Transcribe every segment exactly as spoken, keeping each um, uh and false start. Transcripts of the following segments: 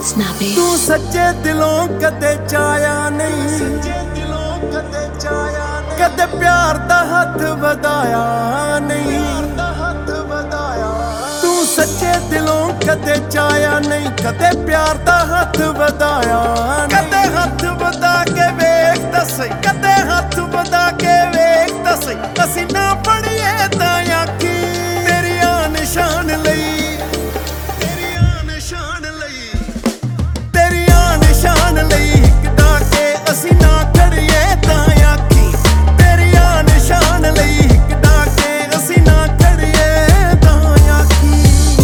Snappy तू सच्चे दिलों कदे चाया नहीं, कदे प्यार दा हथ वधाया नहीं। तू सच्चे दिलों कदे चाया नहीं, कदे प्यार दा हथ वधाया। कदे हथ वधा के वेख दस, कदे हथ वधा के वेख दस, असी ना पढ़िए तां आखी तेरियां निशान लई, निशान लई हिकदा के असी ना खड़िए तां आखी तेरियां निशान लई हिकदा के असी ना खड़िए तां आखी।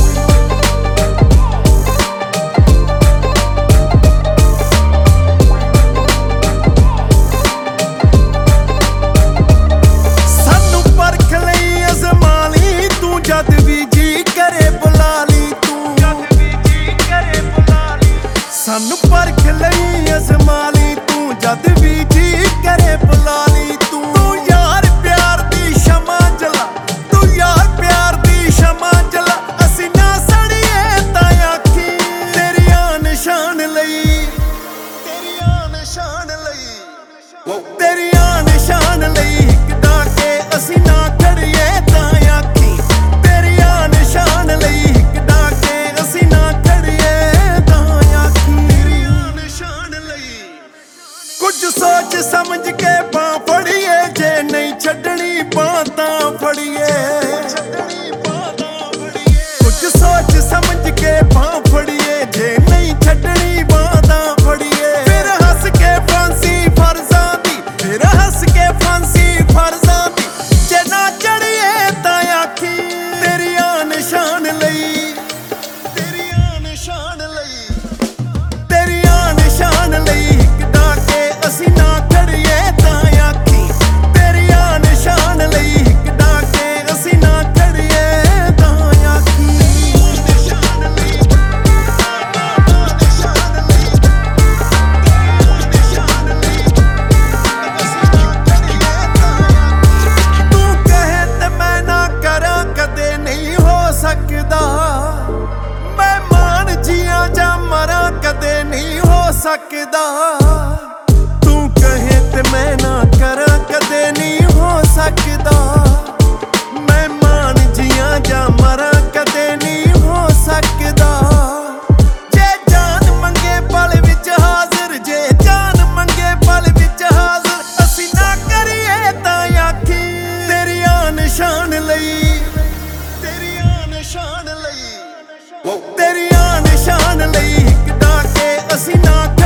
सानू परख लई अज़मा ली तू, जद भी जी करे बुला ली तू, सानू परख लई अज़मा ली तू, जद भी जी करे बुला ली तू। तू यार प्यार दी शमा जला, तू यार प्यार दी शमा जला, असी ना सड़िए तां आखी तेरियां निशान लई, तेरियां निशान लई, तेरियां निशान लई हिकदा के असी ना खड़िए तां आखी तेरियां निशान लई हिकदा के असी ना खड़िए तां आखी। कुछ सोच समझ के बां फड़िए, जे नहीं छड्डनी बां तां फड़िए। कुछ सोच समझ के बां फड़िए, जे नहीं छड्डनी बां तां फड़िए। फिर हंस के फांसी फर्जां दी, फिर हंस के फांसी फर्जां दी, जे ना चढ़िए तां आखी तेरियां निशान लई, तेरियां निशान लई, तेरियां निशान लई हिकदा के असी ना खड़िए तां आखी तेरियां निशान लई हिकदा के असी ना खड़िए तां आखी। तू कहे ते मैं ना करा कदे नहीं हो सकदा, मैं मान जिया जा मरा कदे नहीं हो सकदा। तू कहे ते मैं ना करा कदे नहीं हो सकदा, मैं मान जिया जा मरा कदे नहीं हो सकदा। जे जान मंगे पल विच हाजिर, जे जान मंगे पल विच हाजिर, असी ना करिए तां आखी तेरियां निशान लई, तेरियां निशान लई, तेरियां निशान लई हिकदा के असी ना